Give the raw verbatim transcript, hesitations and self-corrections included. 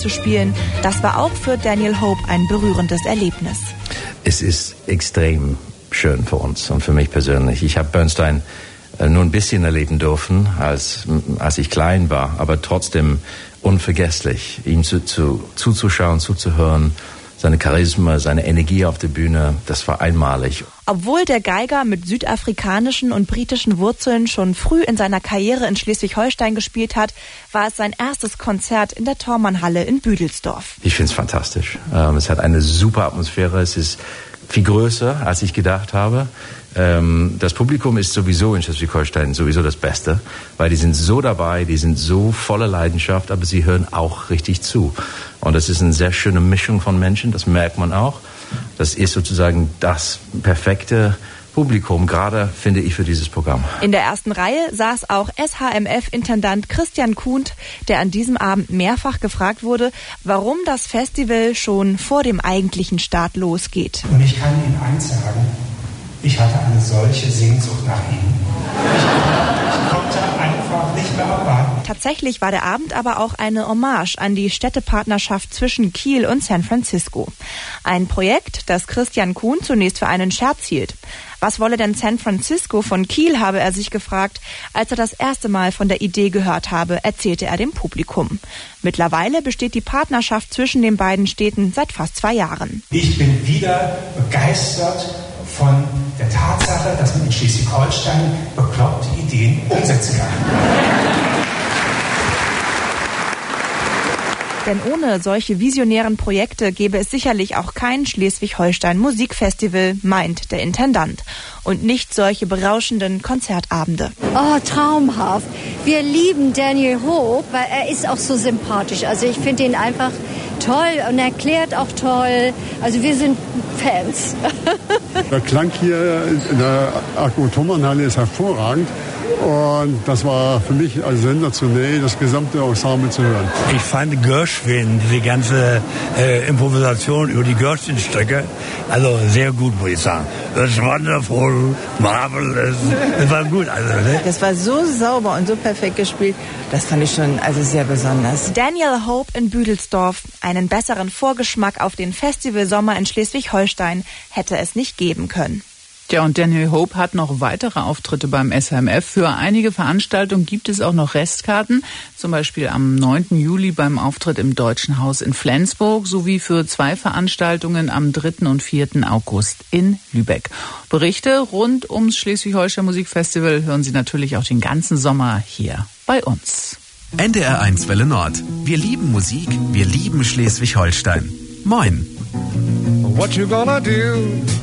zu spielen, das war auch für Daniel Hope ein berührendes Erlebnis. Es ist extrem schön für uns und für mich persönlich. Ich habe Bernstein äh, nur ein bisschen erleben dürfen, als, als ich klein war, aber trotzdem unvergesslich, ihm zu, zu, zuzuschauen, zuzuhören. Seine Charisma, seine Energie auf der Bühne, das war einmalig. Obwohl der Geiger mit südafrikanischen und britischen Wurzeln schon früh in seiner Karriere in Schleswig-Holstein gespielt hat, war es sein erstes Konzert in der Thormannhalle in Büdelsdorf. Ich finde es fantastisch. Ähm, es hat eine super Atmosphäre. Es ist viel größer, als ich gedacht habe. Ähm, das Publikum ist sowieso in Schleswig-Holstein sowieso das Beste, weil die sind so dabei, die sind so voller Leidenschaft, aber sie hören auch richtig zu. Und das ist eine sehr schöne Mischung von Menschen, das merkt man auch. Das ist sozusagen das perfekte Publikum, gerade finde ich, für dieses Programm. In der ersten Reihe saß auch S H M F-Intendant Christian Kuhnt, der an diesem Abend mehrfach gefragt wurde, warum das Festival schon vor dem eigentlichen Start losgeht. Und ich kann Ihnen eins sagen, ich hatte eine solche Sehnsucht nach Ihnen. Ich konnte einfach nicht mehr abwarten. Tatsächlich war der Abend aber auch eine Hommage an die Städtepartnerschaft zwischen Kiel und San Francisco. Ein Projekt, das Christian Kuhn zunächst für einen Scherz hielt. Was wolle denn San Francisco von Kiel, habe er sich gefragt, als er das erste Mal von der Idee gehört habe, erzählte er dem Publikum. Mittlerweile besteht die Partnerschaft zwischen den beiden Städten seit fast zwei Jahren. Ich bin wieder begeistert von der Tatsache, dass man in Schleswig-Holstein bekloppte Ideen umsetzen kann. Denn ohne solche visionären Projekte gäbe es sicherlich auch kein Schleswig-Holstein Musikfestival, meint der Intendant. Und nicht solche berauschenden Konzertabende. Oh, traumhaft. Wir lieben Daniel Hope, weil er ist auch so sympathisch. Also ich finde ihn einfach toll und erklärt auch toll. Also wir sind Fans. Der Klang hier in der Thormannhalle ist hervorragend. Und das war für mich als sensationell, das gesamte Ensemble zu hören. Ich fand Gershwin, diese ganze äh, Improvisation über die Gershwin-Strecke, also sehr gut, muss ich sagen. It's wonderful, marvelous. Das war gut. Also, ne? Das war so sauber und so perfekt gespielt. Das fand ich schon also sehr besonders. Daniel Hope in Büdelsdorf. Einen besseren Vorgeschmack auf den Festivalsommer in Schleswig-Holstein hätte es nicht geben können. Ja, und Daniel Hope hat noch weitere Auftritte beim S H M F. Für einige Veranstaltungen gibt es auch noch Restkarten, zum Beispiel am neunten Juli beim Auftritt im Deutschen Haus in Flensburg sowie für zwei Veranstaltungen am dritten und vierten August in Lübeck. Berichte rund ums Schleswig-Holstein Musikfestival hören Sie natürlich auch den ganzen Sommer hier bei uns. N D R eins Welle Nord. Wir lieben Musik, wir lieben Schleswig-Holstein. Moin. What you gonna do?